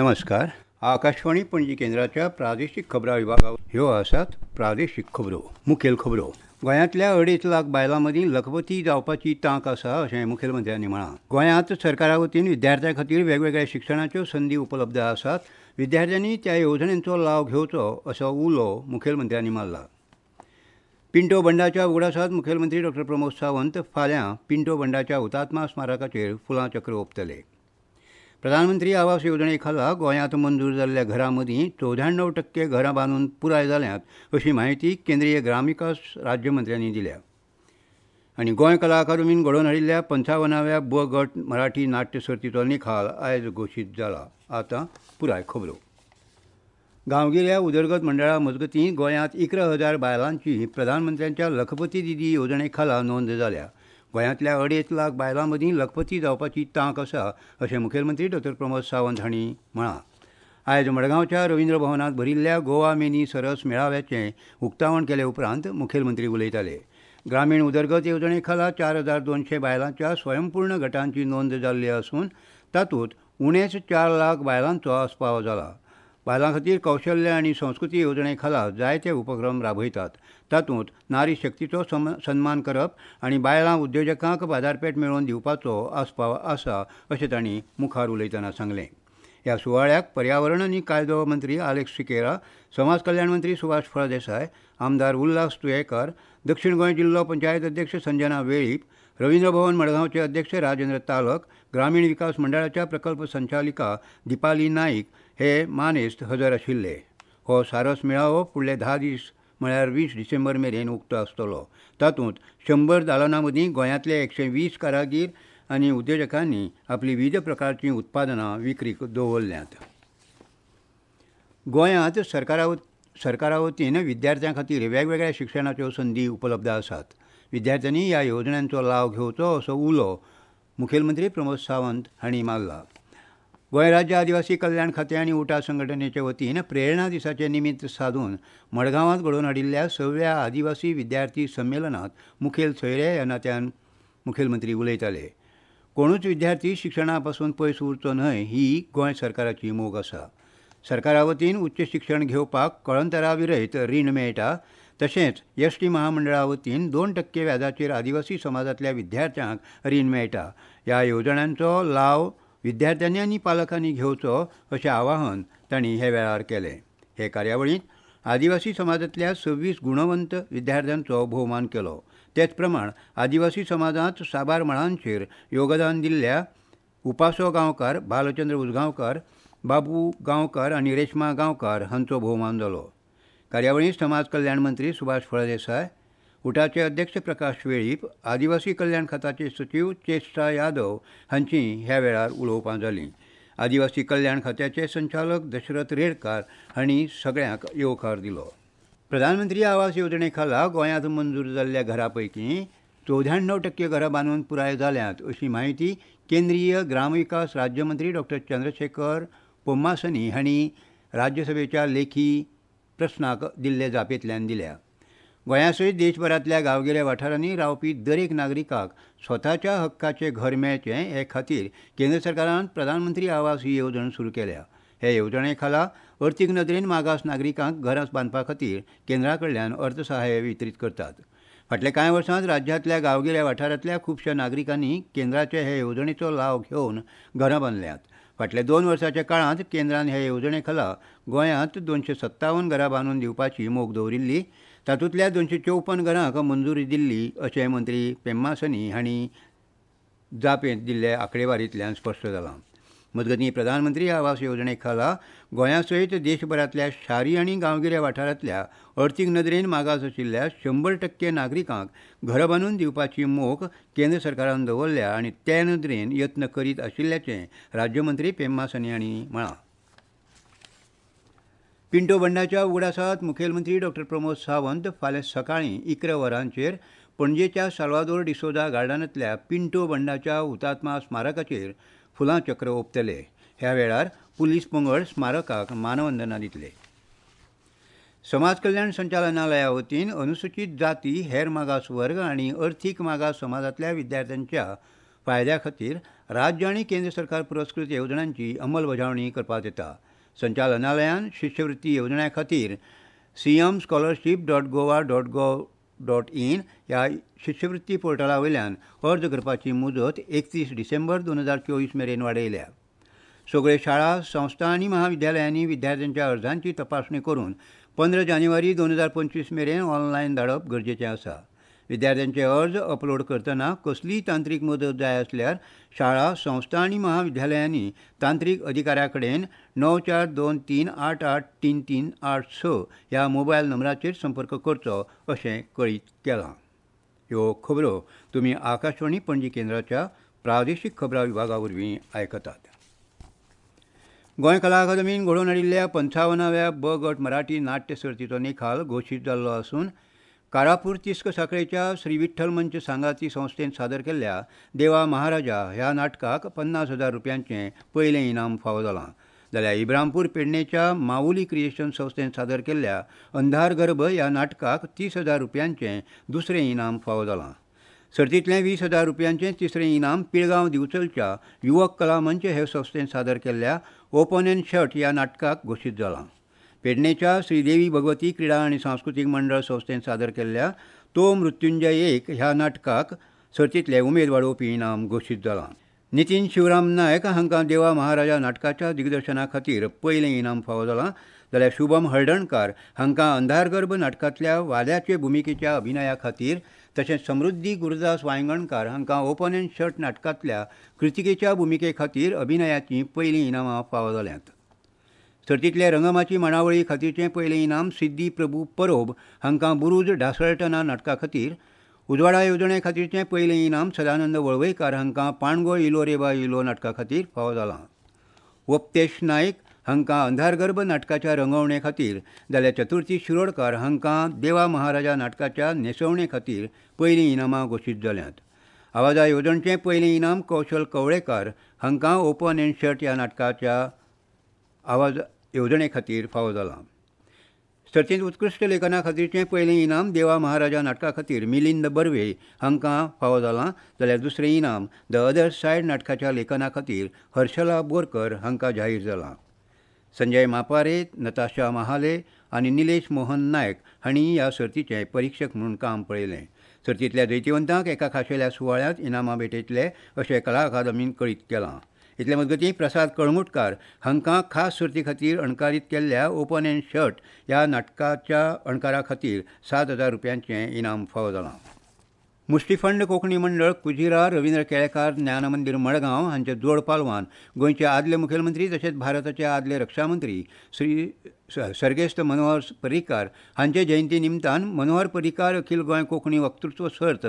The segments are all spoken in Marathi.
नमस्कार. आकाशवाणी पणजी केंद्राच्या प्रादेशीक खबरां विभागावर ह्यो आसात प्रादेशीक खबरो. मुखेल खबरो. गोंयांतल्या 2.5 लाख बायलां मदीं लखपती जावपाची तांक आसा अशें मुखेलमंत्र्यांनी म्हळां. गोंयांत सरकारा वतीन विद्यार्थ्यां खातीर वेगवेगळ्या शिक्षणाच्यो संदी उपलब्ध आसात. विद्यार्थ्यांनी त्या येवजणेचो लाव घेवचो असो उलो मुखेलमंत्र्यांनी मारला. पिंटो बंडाच्या उगडासांत मुखेलमंत्री डॉ प्रमोद सावंत फाल्यां पिंटो बंडाच्या हुतात्मा स्मारकाचेर फुलां चक्र ओंपतले. प्रधानमंत्री आवास येवजणे खाला गोंयांत मंजूर जाल्ल्या घरां मदीं 94% घरां बांदून पुराय जाल्यांत अशी माहिती केंद्रीय ग्रामविकास राज्यमंत्र्यांनी दिल्या. आनी गोंय कला अकादमीन घडोवन हाडिल्ल्या 55व्या ब गट मराठी नाट्य सर्तीचो निकाल आयज घोशीत जाला. आतां पुराय खबरो. गांवगिऱ्या उदरगत मंडळा मजगतीं गोंयांत 11,000 बायलांची प्रधानमंत्र्यांच्या लखपती दिदी येवजणे खाला नोंद जाल्या. गोंयांतल्या 2.5 लाख बायलां मदीं लखपती जावपाची तांक आसा अशें मुखेलमंत्री डॉ प्रमोद सावंत हांणी म्हळां. आयज मडगांवच्या रवींद्र भवनांत भरिल्ल्या गोवा मिनी सरस मेळाव्याचें उक्तावण केले उपरांत मुखेलमंत्री उलयताले. ग्रामीण उदरगत येवजणे खाला 4,200 बायलांच्या स्वयंपूर्ण गटांची नोंद जाल्ली आसून तातूंत उणेच 4 लाख बायलांचो आस्पाव जाला. बायलां खातीर कौशल्य आनी संस्कृती येवजणे खाला जायते उपक्रम राबयतात. तातूंत नारी शक्तीचो सन्मान करप आनी बायलां उद्योजकांक बाजारपेठ मेळोवन दिवपाचो आस्पाव आसा अशें तांणी मुखार उलयतना सांगलें. ह्या सुवाळ्याक पर्यावरण आनी कायदो मंत्री आलेक्स सिकेरा, समाज कल्याण मंत्री सुभाष फळदेसाय, आमदार उल्हास तुयेकर, दक्षिण गोंय जिल्लो पंचायत अध्यक्ष संजना वेळीप, रवींद्र भवन मडगांवचे अध्यक्ष राजेंद्र तालक, ग्रामीण विकास मंडळाच्या प्रकल्प संचालिका दिपाली नाईक हे मानेस्त हजर आशिल्ले. हो सारस मेळावो फुडले 10 दीस म्हळ्यार 20 डिसेंबर मेरेन उक्तो आसतलो. तातूंत 100 दालनां मदीं गोंयांतले 120 कारागीर आनी उद्योजकांनी आपली विविध प्रकारचीं उत्पादनां विक्रीक दवरल्यांत. गोंयांत सरकारा वतीन विद्यार्थ्यां खातीर वेगवेगळ्या शिक्षणाच्यो संदी उपलब्ध आसात. विद्यार्थ्यांनी ह्या येवजण्यांचो लाव घेवचो असो उलो मुखेलमंत्री प्रमोद सावंत हांणी मारला. गोंय राज्य आदिवासी कल्याण खातें आनी उटा संघटनेचे वतीन प्रेरणा दिसाचे निमित्त साधून मडगांवांत घडोवन हाडिल्ल्या 6व्या आदिवासी विद्यार्थी संमेलनांत मुखेल सोयरे ह्या नात्यान मुखेलमंत्री उलयताले. कोणूच विद्यार्थी शिक्षणा पासून पयस उरचो न्हय ही गोंय सरकाराची मोख आसा. सरकारा वतीन उच्च शिक्षण घेवपाक कळंतरा विरयत रीण मेळटा. तशेंच एसटी महामंडळा वतीन 2% व्याजाचेर आदिवासी समाजांतल्या विद्यार्थ्यांक रीण मेळटा. ह्या येवजण्यांचो लाव विद्यार्थ्यांनी आनी पालकांनी घेवचो अशें आवाहन तांणी हे वेळार केलें. हे कार्यावळींत आदिवासी समाजांतल्या 26 गुणवंत विद्यार्थ्यांचो भोवमान केलो. तेच प्रमाण आदिवासी समाजांत साबार मळांचेर योगदान दिल्ल्या उपासो गांवकार, बालचंद्र उजगांवकार, बाबू गांवकार आनी रेश्मा गांवकार हांचो भोवमान जालो. कार्यावळींत समाज कल्याण मंत्री सुभाष फळदेसाय, उटाचे अध्यक्ष प्रकाश वेळीप, आदिवासी कल्याण खात्याचे सचिव चेष्टा यादव हांचीं ह्या वेळार उलोवपां जालीं. आदिवासी कल्याण खात्याचे संचालक दशरथ रेडकार हांणी सगळ्यांक येवकार दिलो. प्रधानमंत्री आवास येवजणे खाला गोंयांत मंजूर जाल्ल्या घरां पैकी 94% घरां बांदून पुराय जाल्यांत अशी माहिती केंद्रीय ग्रामविकास राज्यमंत्री डॉ चंद्रशेखर पोम्मासनी हांणी राज्यसभेच्या लेखी प्रस्नाक दिल्ले जापेंतल्यान दिल्या. गोंया सयत देशभरांतल्या गांवगिऱ्या वाठारांनी रावपी दरेक नागरिकाक स्वताच्या हक्काचें घर मेळचें हे खातीर केंद्र सरकारान प्रधानमंत्री आवास ही येवजण सुरू केल्या. हे येवजणे खाला अर्थीक नदरेन मागास नागरिकांक घरां बांदपा खातीर केंद्रा कडल्यान अर्थसहाय्य वितरीत करतात. फाटल्या कांय वर्सांत राज्यांतल्या गांवगिऱ्या वाठारांतल्या खुबश्या नागरिकांनी केंद्राचे हे येवजणेचो लाव घेवन घरां बांदल्यांत. फाटल्या 2 वर्सांच्या काळांत केंद्रान हे येवजणे खाला गोंयांत 257 घरां बांदून दिवपाची मोख दवरिल्ली. तातूंतल्या 254 घरांक मंजुरी दिल्ली अशें मंत्री पेम्मासनी हांणी जापेंत दिल्ले आंकडेवारींतल्यान स्पश्ट जालां. मजगतीं प्रधानमंत्री आवास येवजणे खाला गोंया सयत देशभरांतल्या शारी आनी गांवगिऱ्या वाठारांतल्या अर्थीक नदरेन मागास आशिल्ल्या 100% नागरिकांक घरां बांदून दिवपाची मोख केंद्र सरकारान दवरल्या आनी ते नदरेन यत्न करीत आशिल्ल्याचें राज्यमंत्री पेम्मासनी हांणी म्हळां. पिंटो बंडाच्या उगडासांत मुखेलमंत्री डॉ प्रमोद सावंत फाल्यां सकाळीं 11 वरांचेर पणजेच्या साल्वादोर डिसोजा गार्डनांतल्या पिंटो बंडाच्या हुतात्मा स्मारकाचेर फुलां चक्र ओंपतले. ह्या वेळार पुलीस पंगड स्मारकाक मानवंदना दितले. समाज कल्याण संचालनालया वतीन अनुसूचित जाती, हेर मागास वर्ग आनी अर्थीक मागास समाजांतल्या विद्यार्थ्यांच्या फायद्या खातीर राज्य आनी केंद्र सरकार पुरस्कृत येवजण्यांची अंमलबजावणी करपाक येता. संचालनालयान शिश्यवृत्ती येवजण्या खातीर cmscholarship.goa.gov.in ह्या शिश्यवृत्ती पोर्टला वयल्यान अर्ज करपाची मुजत 31 डिसेंबर 2024 मेरेन वाडयल्या. सगळे शाळा, संस्था आनी महाविद्यालयांनी विद्यार्थ्यांच्या अर्जांची तपासणी करून 15 जानेवारी 2025 मेरेन ऑनलायन धाडप गरजेचें आसा. विद्यार्थ्यांचे अर्ज अपलोड करतना कसलीय तांत्रीक मदत जाय आसल्यार शाळा, संस्था आनी महाविद्यालयांनी तांत्रीक अधिकाऱ्या कडेन 9423883386 ह्या मोबायल नंबराचेर संपर्क करचो अशें कळीत केलां. ह्यो खबरो तुमी आकाशवाणी पणजी केंद्राच्या प्रादेशीक खबरां विभागा वरवीं आयकतात. गोंय कला अकादमीन घडोवन हाडिल्ल्या 55व्या ब गट मराठी नाट्य सर्तीचो निकाल घोशीत जाल्लो आसून कारापूर तिस्क सांखळेच्या श्री विठ्ठल मंच सांगाती संस्थेन सादर केल्ल्या देवा महाराजा ह्या नाटकाक 50,000 रुपयांचें पयलें इनाम फावो जालां. जाल्यार इब्रामपूर पेडणेच्या माऊली क्रिएशन संस्थेन सादर केल्ल्या अंधार गर्भ ह्या नाटकाक 30,000 रुपयांचें दुसरें इनाम फावो जालां. सर्तींतलें 20,000 रुपयांचें तिसरें इनाम पिळगांव दिवचलच्या युवक कला मंच हे संस्थेन सादर केल्ल्या ओपन एंड शट ह्या नाटकाक घोशीत जालां. पेडणेच्या श्रीदेवी भगवती क्रीडा आनी सांस्कृतीक मंडळ संस्थेन सादर केल्ल्या तो मृत्युंजय 1 ह्या नाटकाक सर्तींतलें उमेद वाडोवपी इनाम घोशीत जालां. नितीन शिवराम नायक हांकां देवा महाराजा नाटकाच्या दिग्दर्शना खातीर पयलें इनाम फावो जालां. जाल्यार शुभम हळदणकार हांकां अंधारगर्भ नाटकांतल्या वाद्याचे भुमिकेच्या अभिनया खातीर तशेंच समृद्धी गुरुदास वांयगणकार हांकां ओपन एंड शट नाटकांतल्या कृतिकेच्या भुमिके खातीर अभिनयाचीं पयलीं इनामां फावो जाल्यांत. सर्तींतले रंगमाची मांडावळी खातीरचें पयलें इनाम सिद्धी प्रभू परोब हांकां बुरूज ढासळटना नाटका खातीर, उजवाडा येवजणे खातीरचें पयलें इनाम सदानंद वळवयकार हांकां पाणगो इलो रे बा इलो नाटका खातीर फावो जालां. वप्तेश नायक हांकां अंधारगर्भ नाटकाच्या रंगवणे खातीर, जाल्यार चतुर्थी शिरोडकार हांकां देवा महाराजा नाटकाच्या न्हेसवणे खातीर पयलीं इनामां घोशीत जाल्यांत. आवाजा येवजणचें पयलें इनाम कौशल कवळेकार हांकां ओपन एंड शट ह्या नाटकाच्या आवाज येवजणे खातीर फावो जालां. सर्तींत उत्कृश्ट लेखना खातीरचें पयलें इनाम देवा महाराजा नाटका खातीर मिलिंद बर्वे हांकां फावो जालां. जाल्यार दुसरें इनाम द अदर सायड नाटकाच्या लेखना खातीर हर्षला बोरकर हांकां जाहीर जालां. संजय मापारे, नताशा महाले आनी निलेश मोहन नायक हांणी ह्या सर्तीचें परिक्षक म्हणून काम पळयलें. सर्तींतल्या जैतिवंतांक एका खाशेल्या सुवाळ्यांत इनामां भेटयतले अशें कला अकादमीन कळीत केलां. इतले मजगतीं प्रसाद कळंगुटकार हांकां खास सर्ती खातीर अणकारीत केल्ल्या ओपन एंड शट ह्या नाटकाच्या अणकारा खातीर 7,000 रुपयांचें इनाम फावो जालां. मुष्टिफंड कोंकणी मंडळ कुजिरा रवींद्र केळेकार ज्ञान मंदिर मडगांव हांचे जोड पालवान गोंयचे आदले मुखेलमंत्री तशेंच भारताचे आदले रक्षा मंत्री श्री सर्गेस्त मनोहर पर्रीकार हांचे जयंती निमतान मनोहर पर्रीकार अखिल गोंय कोंकणी वक्तृत्व सर्त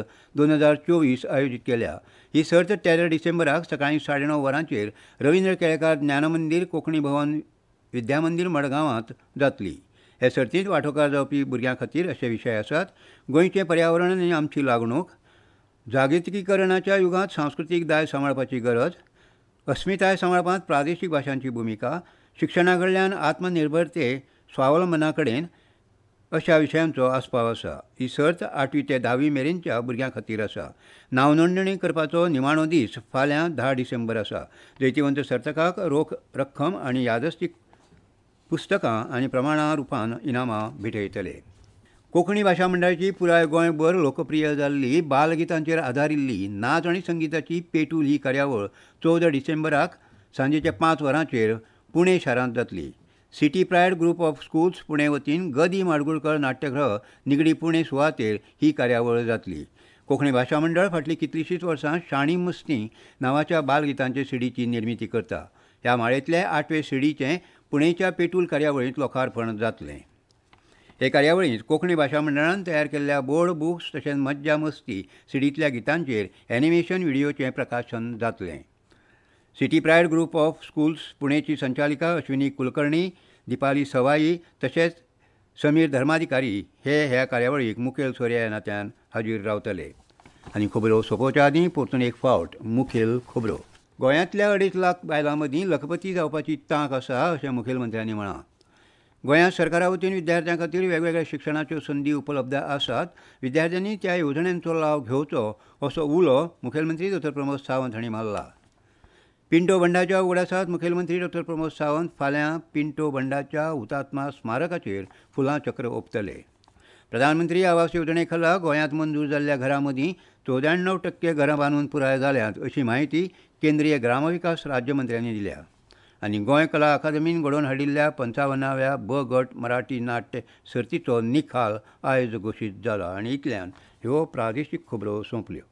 2024 आयोजीत केल्या. ही सर्त 13 डिसेंबराक सकाळीं 9:30 वरांचेर रवींद्र केळेकार ज्ञान मंदिर कोंकणी भवन विद्यामंदिर मडगांवांत जातली. हे सर्तींत वांटोकार जावपी भुरग्यां खातीर अशे विशय आसात: गोंयचें पर्यावरण आनी आमची लागणूक, जागतिकीकरणाच्या युगांत सांस्कृतीक दाय सांबाळपाची गरज, अस्मिताय सांबाळपांत प्रादेशीक भाशांची भुमिका, शिक्षणा कडल्यान आत्मनिर्भरते स्वावलंबना कडेन अशा विशयांचो आस्पाव आसा. ही सर्त 8वी ते 10वी मेरेनच्या भुरग्यां खातीर आसा. नांव नोंदणी करपाचो निमाणो दीस फाल्यां 10 डिसेंबर आसा. जैतिवंत सर्तकाक रोख रक्कम आनी यादस्तीक पुस्तकां आनी प्रमाणा रुपान इनामां भेटयतले. कोंकणी भाशा मंडळाची पुराय गोंयभर लोकप्रिय जाल्ली बालगितांचेर आदारिल्ली नाच आनी संगीताची पेटूल ही कार्यावळ 14 डिसेंबराक सांजेच्या 5 वरांचेर पुणे शारांत जातली. City pride group of schools Pune वतीन गदी माडगुळकर नाट्यगृह निगडी पुणे सुवातेर ही कार्यावळ जातली. कोंकणी भाशा मंडळ फाटलीं कितलींशींच वर्सां शाणी मस्ती नांवाच्या बालगितांचे सीडीची निर्मिती करता. ह्या माळेंतले 8वे सीडीचें पुणेच्या पेटूल कार्यावळींत लोकार्पण जातलें. हे कार्यावळींत कोंकणी भाशा मंडळान तयार केल्ल्या बोर्ड बुक्स तशेंच मज्जा मस्ती सीडींतल्या गितांचेर एनिमेशन व्हिडिओचें प्रकाशन जातलें. City pride group of Schools पुणेची संचालिका अश्विनी कुलकर्णी, दिपाली सवाई तशेंच समीर धर्माधिकारी हे ह्या कार्यावळीक मुखेल सोयऱ्या ह्या नात्यान हाजीर रावतले. आनी खबरो सोंपोवच्या आदीं परतून एक फावट मुखेल खबरो. गोंयांतल्या 2.5 लाख बायलां मदीं लखपती जावपाची तांक आसा अशें मुखेलमंत्र्यांनी म्हळां. गोंयांत सरकारा वतीन विद्यार्थ्यां खातीर वेगवेगळ्या शिक्षणाच्यो संदी उपलब्ध आसात. विद्यार्थ्यांनी त्या येवजण्यांचो लाव घेवचो असो उलो मुखेलमंत्री डॉ प्रमोद सावंत हांणी मारला. पिंटो बंडाच्या उगडासांत मुखेलमंत्री डॉ प्रमोद सावंत फाल्यां पिंटो बंडाच्या हुतात्मा स्मारकाचेर फुलां चक्र ओंपतले. प्रधानमंत्री आवास येवजणे खाला गोंयांत मंजूर जाल्ल्या घरां मदीं 94% घरां बांदून पुराय जाल्यांत अशी माहिती केंद्रीय ग्रामविकास राज्यमंत्र्यांनी दिल्या. आनी गोंय कला अकादमीन घडोवन हाडिल्ल्या 55व्या ब गट मराठी नाट्य सर्तीचो निकाल आयज घोशीत जाला. आनी इतल्यान ह्यो प्रादेशीक खबरो सोंपल्यो.